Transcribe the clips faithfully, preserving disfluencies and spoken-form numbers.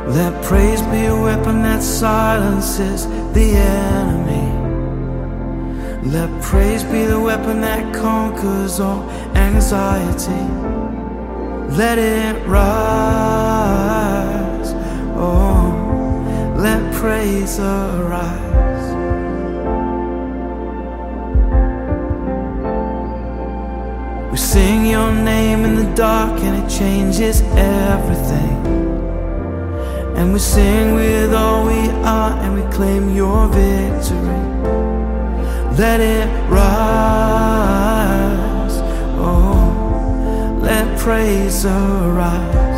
Let praise be a weapon that silences the enemy. Let praise be the weapon that conquers all anxiety. Let it rise, oh, let praise arise. We sing your name in the dark and it changes everything. And we sing with all we are and we claim your victory. Let it rise, oh, let praise arise.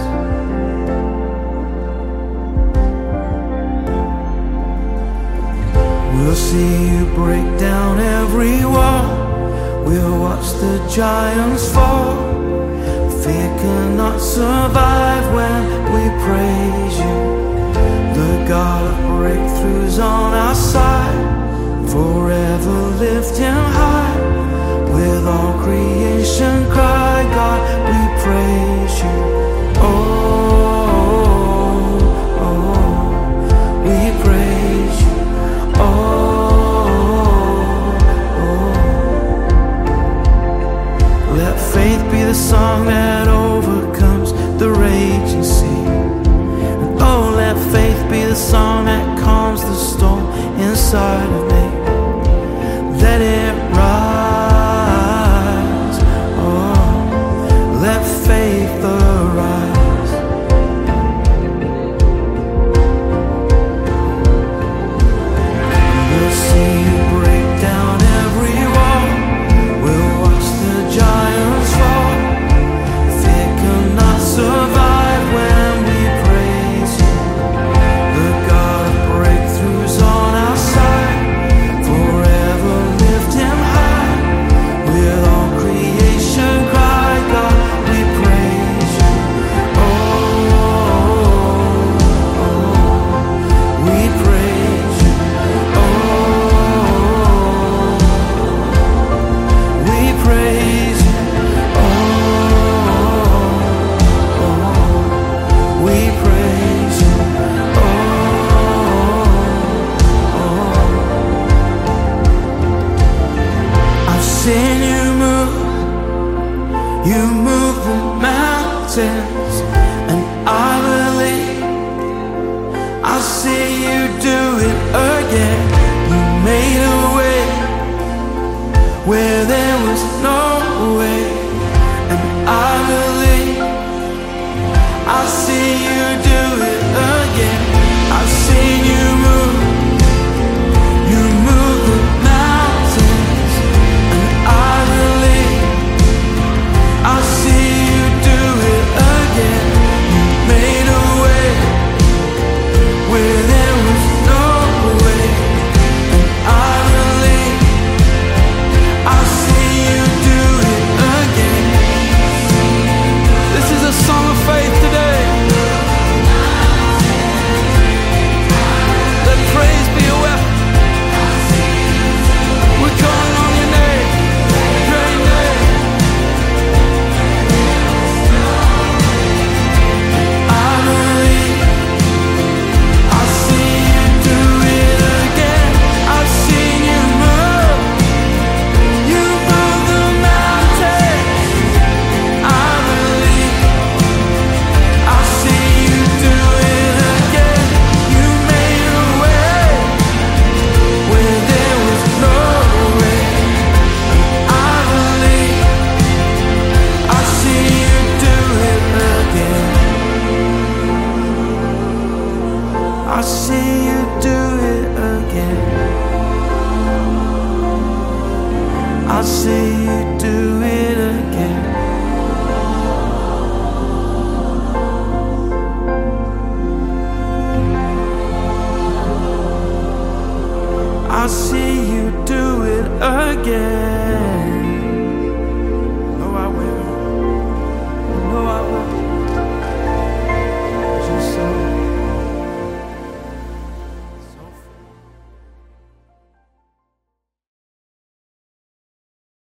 We'll see you break down every wall. We'll watch the giants fall. Fear cannot survive when we praise you. The God of breakthroughs on our side. Forever lift him high. With all creation cry, God, we praise you. Oh, oh, we praise you. Oh, oh. Let faith be the song that overcomes the raging sea. And oh, let faith be the song that calms the storm inside of me. Let it rise, oh, let faith arise. We'll see you break down every wall. We'll watch the giants fall. Fear cannot survive when we praise you. The God of breakthroughs on our side. Forever lift him high. With all creation cry, God, we praise you. Oh, oh, we praise you. Oh, we praise you. Oh, we praise you. Oh, I've seen you move, you move the mountains, and I believe I'll see you do it again. You made a way where there was no